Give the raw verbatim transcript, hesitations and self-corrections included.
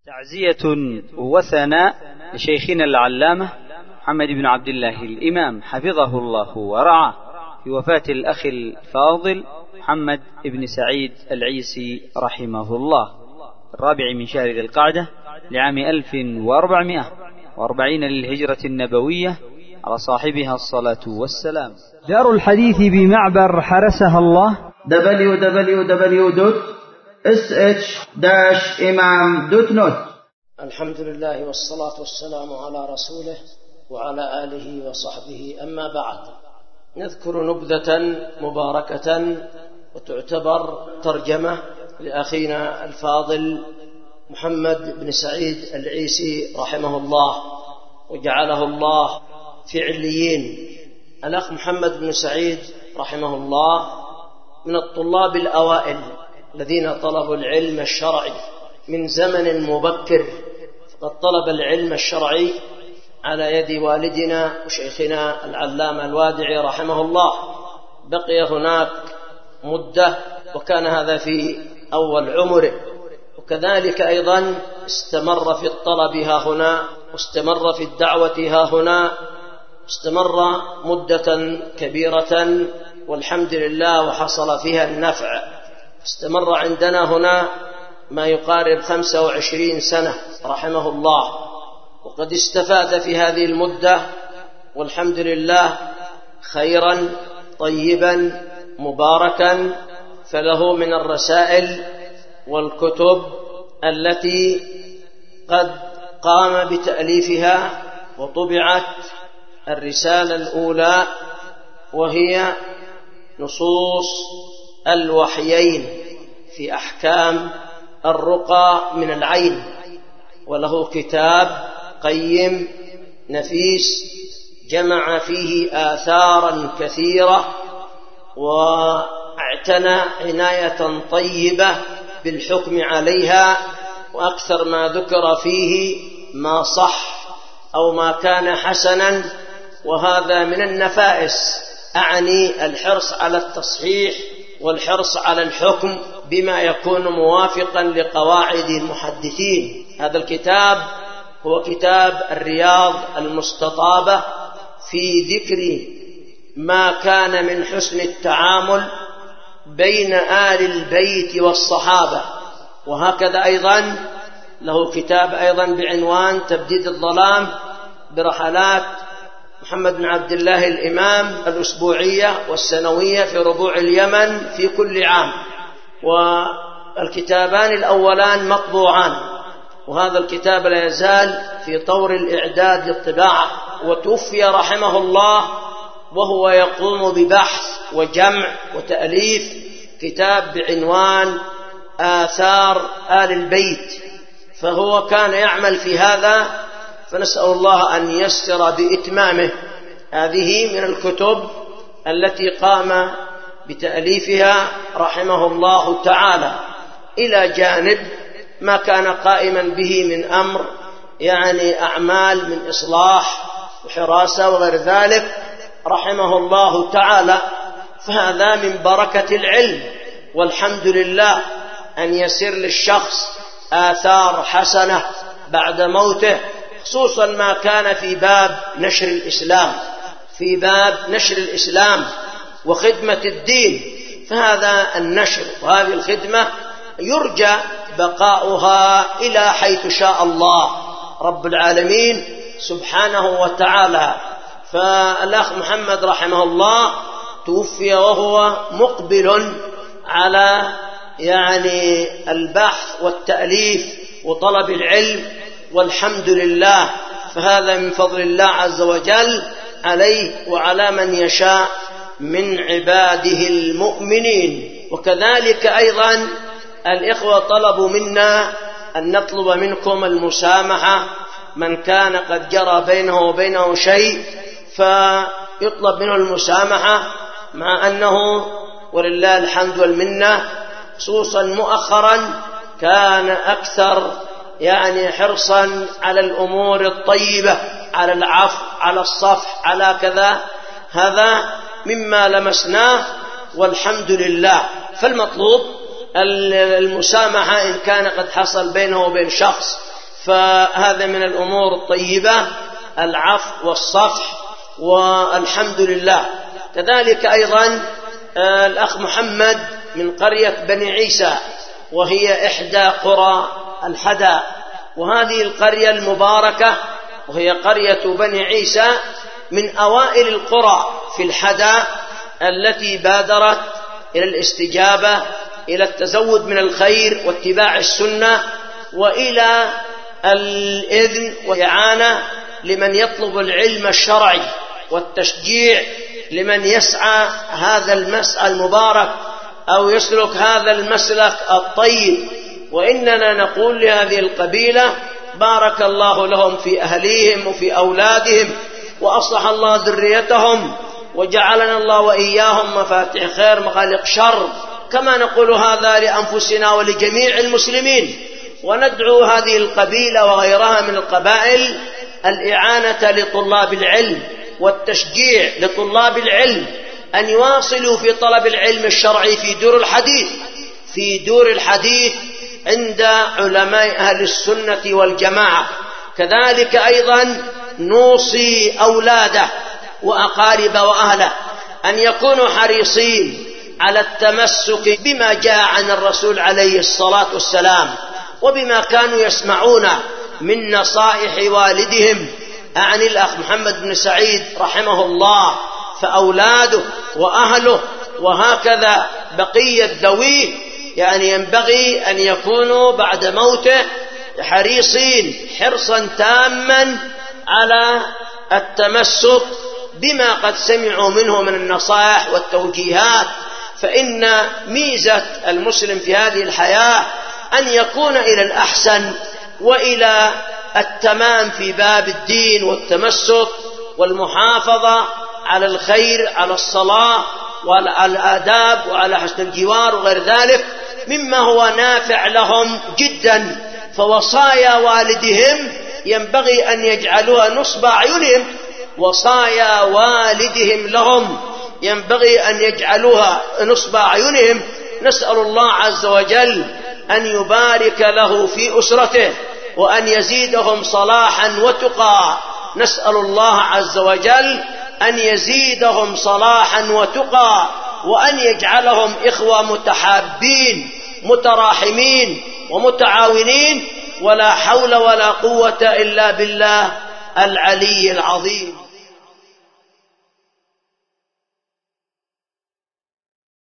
تعزية وثناء لشيخنا العلامة محمد بن عبد الله الإمام حفظه الله ورعاه في وفاة الأخ الفاضل محمد بن سعيد العيسي رحمه الله الرابع من شهر ذي القعدة لعام ألف وأربعمائة وأربعين للهجرة النبوية على صاحبها الصلاة والسلام. دار الحديث بمعبر حرسها الله دبليو دبليو دبليو دوت إس إتش إمام دوت نت. الحمد لله والصلاة والسلام على رسوله وعلى آله وصحبه. أما بعد، نذكر نبذة مباركة وتعتبر ترجمة لأخينا الفاضل محمد بن سعيد العيسي رحمه الله وجعله الله في عليين. الأخ محمد بن سعيد رحمه الله من الطلاب الأوائل الذين طلبوا العلم الشرعي من زمن مبكر، فقد طلب العلم الشرعي على يد والدنا وشيخنا العلامة الوادعي رحمه الله. بقي هناك مدة وكان هذا في أول عمره، وكذلك أيضا استمر في الطلب ها هنا واستمر في الدعوة ها هنا، استمر مدة كبيرة والحمد لله وحصل فيها النفع. استمر عندنا هنا ما يقارب خمسة وعشرين سنة رحمه الله، وقد استفاد في هذه المدة والحمد لله خيرا طيبا مباركا، فله من الرسائل والكتب التي قد قام بتأليفها وطبعت. الرسالة الأولى وهي نصوص الوحيين في أحكام الرقى من العين، وله كتاب قيم نفيس جمع فيه آثارا كثيرة واعتنى عناية طيبة بالحكم عليها، وأكثر ما ذكر فيه ما صح أو ما كان حسنا، وهذا من النفائس، أعني الحرص على التصحيح والحرص على الحكم بما يكون موافقا لقواعد المحدثين. هذا الكتاب هو كتاب الرياض المستطابة في ذكر ما كان من حسن التعامل بين آل البيت والصحابة. وهكذا أيضا له كتاب أيضا بعنوان تبديد الظلام برحلات محمد بن عبد الله الإمام الأسبوعية والسنوية في ربوع اليمن في كل عام، والكتابان الأولان مطبوعان، وهذا الكتاب لا يزال في طور الإعداد للطباعة. وتوفي رحمه الله وهو يقوم ببحث وجمع وتأليف كتاب بعنوان آثار آل البيت، فهو كان يعمل في هذا، فنسأل الله أن ييسر بإتمامه. هذه من الكتب التي قام بتأليفها رحمه الله تعالى، إلى جانب ما كان قائما به من أمر يعني أعمال من إصلاح وحراسة وغير ذلك رحمه الله تعالى. فهذا من بركة العلم، والحمد لله أن يسر للشخص آثار حسنة بعد موته، خصوصا ما كان في باب نشر الإسلام في باب نشر الإسلام وخدمة الدين. فهذا النشر وهذه الخدمة يرجى بقاؤها إلى حيث شاء الله رب العالمين سبحانه وتعالى. فالأخ محمد رحمه الله توفي وهو مقبل على يعني البحث والتأليف وطلب العلم، والحمد لله. فهذا من فضل الله عز وجل عليه وعلى من يشاء من عباده المؤمنين. وكذلك أيضا الإخوة طلبوا منا أن نطلب منكم المسامحة، من كان قد جرى بينه وبينه شيء فيطلب منه المسامحة، مع أنه ولله الحمد والمنة خصوصا مؤخرا كان أكثر يعني حرصا على الأمور الطيبة، على العفو، على الصفح، على كذا. هذا مما لمسناه والحمد لله. فالمطلوب المسامحة إن كان قد حصل بينه وبين شخص فهذا من الأمور الطيبة العفو والصفح والحمد لله. كذلك أيضا الأخ محمد من قرية بني عيسى، وهي إحدى قرى الحدا، وهذه القرية المباركة وهي قرية بني عيسى من أوائل القرى في الحدا التي بادرت إلى الاستجابة إلى التزود من الخير واتباع السنة، وإلى الإذن والإعانة لمن يطلب العلم الشرعي، والتشجيع لمن يسعى هذا المسعى المبارك أو يسلك هذا المسلك الطيب. وإننا نقول لهذه القبيلة بارك الله لهم في أهليهم وفي أولادهم، وأصلح الله ذريتهم، وجعلنا الله وإياهم مفاتيح خير مغالق شر، كما نقول هذا لأنفسنا ولجميع المسلمين. وندعو هذه القبيلة وغيرها من القبائل الإعانة لطلاب العلم والتشجيع لطلاب العلم أن يواصلوا في طلب العلم الشرعي في دور الحديث في دور الحديث عند علماء أهل السنة والجماعة. كذلك أيضا نوصي أولاده وأقارب وأهله أن يكونوا حريصين على التمسك بما جاء عن الرسول عليه الصلاة والسلام، وبما كانوا يسمعون من نصائح والدهم، أعني الأخ محمد بن سعيد رحمه الله، فأولاده وأهله وهكذا بقية ذويه يعني ينبغي أن يكونوا بعد موته حريصين حرصا تاما على التمسك بما قد سمعوا منه من النصائح والتوجيهات. فإن ميزة المسلم في هذه الحياة أن يكون إلى الأحسن وإلى التمام في باب الدين والتمسك والمحافظة على الخير، على الصلاة وعلى الآداب وعلى حسن الجوار وغير ذلك مما هو نافع لهم جدا. فوصايا والدهم ينبغي أن يجعلوها نصب أعينهم، وصايا والدهم لهم ينبغي أن يجعلوها نصب أعينهم. نسأل الله عز وجل أن يبارك له في أسرته وأن يزيدهم صلاحا وتقى. نسأل الله عز وجل أن يزيدهم صلاحا وتقى، وأن يجعلهم إخوة متحابين متراحمين ومتعاونين، ولا حول ولا قوة إلا بالله العلي العظيم.